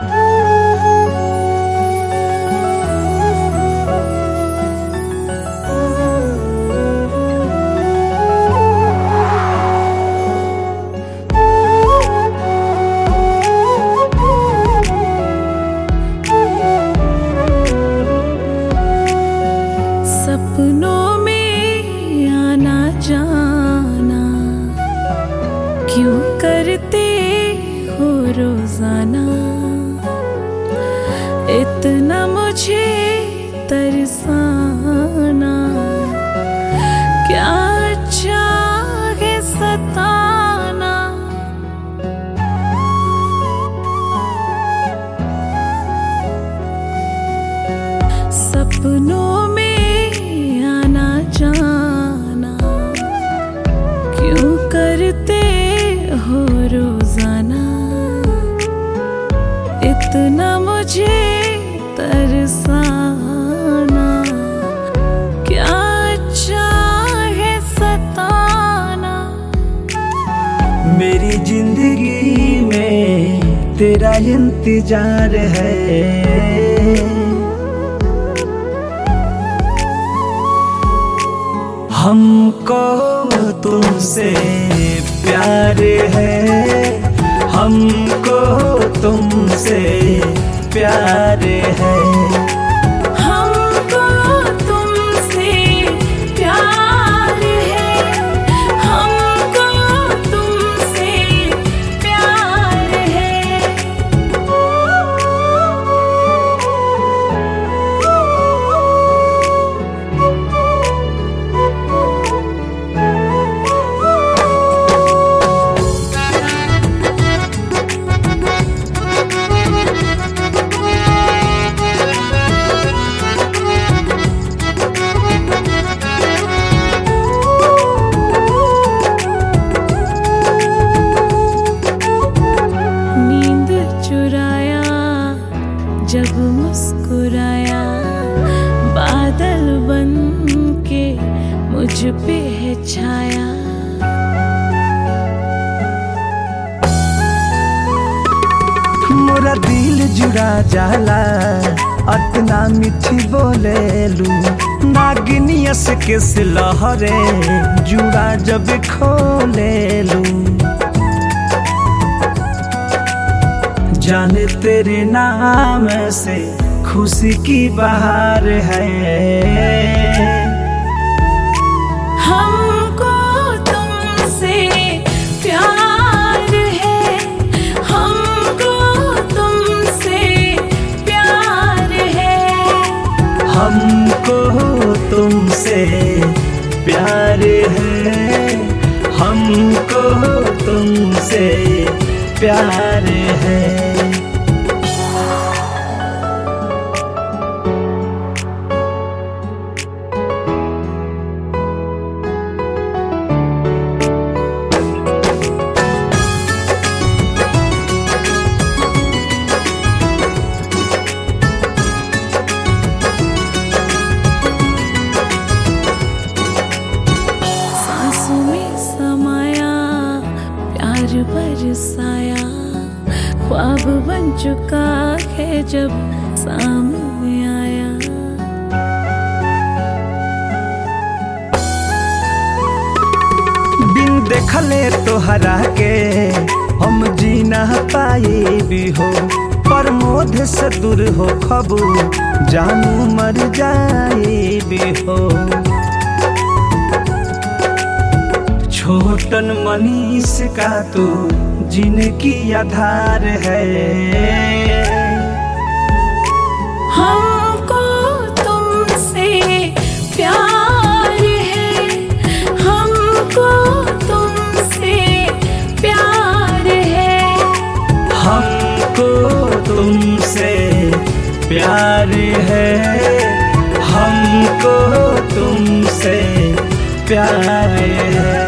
सपनों में आना जाना क्यों करते हो रोजाना, इतना मुझे तरसाना, क्या अच्छा है सताना। सपनों जाना क्यों करते हो रोजाना, इतना मुझे तरसाना, क्या अच्छा है सताना। मेरी जिंदगी में तेरा इंतजार है, हमको तुमसे प्यार है, हमको तुमसे प्यार है, हमको तुमसे प्यार है, हमको तुमसे प्यार है। जब मुस्कुराया बादल बन के मुझ पे है छाया, मोरा दिल जुड़ा जाला, अतना मीठी बोले लू, नागिनियस के लहरे जुड़ा जब खोले लू। जाने तेरे नाम से खुशी की बहार है, हमको तुमसे प्यार है, हमको तुमसे प्यार है, हमको तुमसे प्यार है, हमको तुमसे प्यार है। सांसों में समाया प्यार बरसाया, ख्वाब बन चुका है जब सामने आया। बिन देखले तोहरा के हम जी ना पाए भी हो, पर मोध से दूर हो खबू जानू मर जाए भी हो। छोटन मनीष का तू जिनकी आधार है, हमको तुमसे प्यार है, हमको तुमसे प्यार है, हमको तुमसे प्यार है, हमको तुमसे प्यार है।